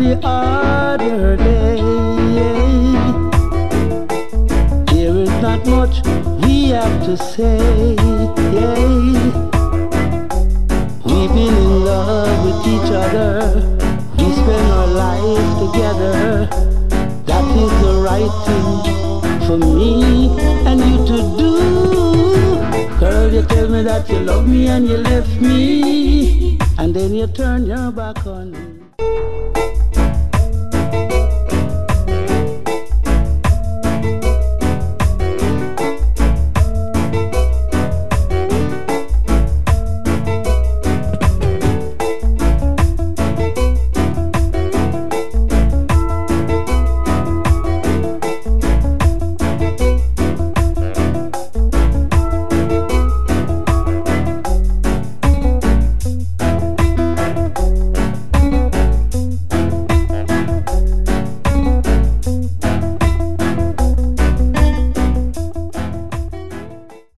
every other day. There is not much we have to say. We've been in love with each other. We spend our lives together. That is the right thing for me and you to do. Girl, you tell me that you love me and you left me, and then you turn your back on me.